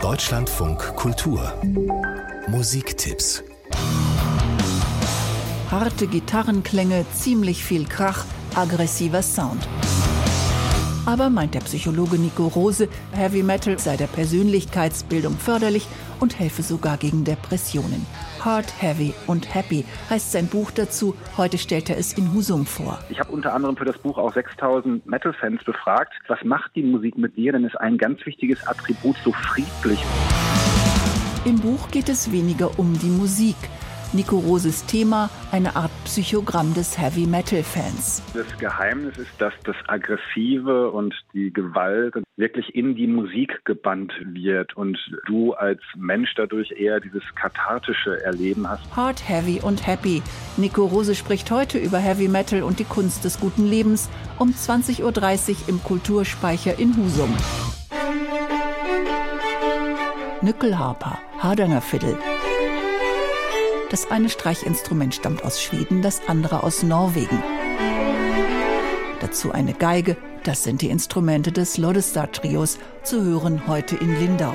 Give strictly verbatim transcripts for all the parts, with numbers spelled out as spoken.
Deutschlandfunk Kultur Musiktipps. Harte Gitarrenklänge, ziemlich viel Krach, aggressiver Sound. Aber meint der Psychologe Nico Rose, Heavy Metal sei der Persönlichkeitsbildung förderlich und helfe sogar gegen Depressionen. Hard, Heavy und Happy heißt sein Buch dazu. Heute stellt er es in Husum vor. Ich habe unter anderem für das Buch auch sechstausend Metal-Fans befragt. Was macht die Musik mit dir? Denn es ist ein ganz wichtiges Attribut, so friedlich. Im Buch geht es weniger um die Musik. Nico Roses Thema, eine Art Psychogramm des Heavy-Metal-Fans. Das Geheimnis ist, dass das Aggressive und die Gewalt wirklich in die Musik gebannt wird und du als Mensch dadurch eher dieses kathartische Erleben hast. Hard, Heavy und Happy. Nico Rose spricht heute über Heavy Metal und die Kunst des guten Lebens um zwanzig Uhr dreißig im Kulturspeicher in Husum. Nyckelharpa, Hardanger Fiddle. Das eine Streichinstrument stammt aus Schweden, das andere aus Norwegen. Dazu eine Geige, das sind die Instrumente des Loddestar-Trios, zu hören heute in Lindau.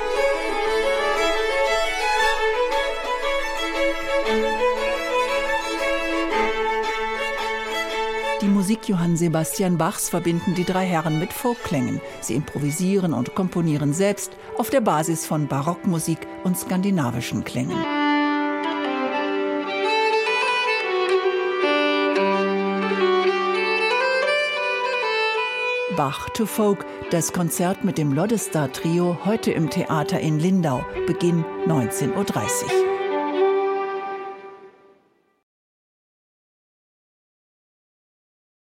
Die Musik Johann Sebastian Bachs verbinden die drei Herren mit Folkklängen. Sie improvisieren und komponieren selbst auf der Basis von Barockmusik und skandinavischen Klängen. Bach to Folk, das Konzert mit dem Loddestar-Trio, heute im Theater in Lindau, Beginn neunzehn Uhr dreißig.